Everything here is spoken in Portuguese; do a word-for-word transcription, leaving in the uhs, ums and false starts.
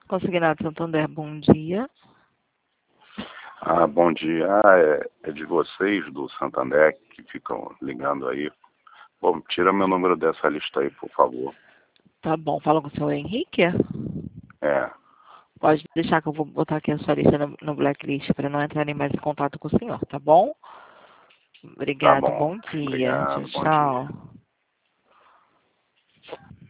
Consignado Santander, bom dia. Ah, bom dia. Ah, é, é de vocês, do Santander, que ficam ligando aí. Bom, tira meu número dessa lista aí, por favor. Tá bom, fala com o senhor Henrique? É, Pode deixar que eu vou botar aqui a sua lista no, no blacklist para não entrarem mais em contato com o senhor, tá bom? tá Obrigado, bom. bom dia. Tchau, Obrigado, bom dia. tchau.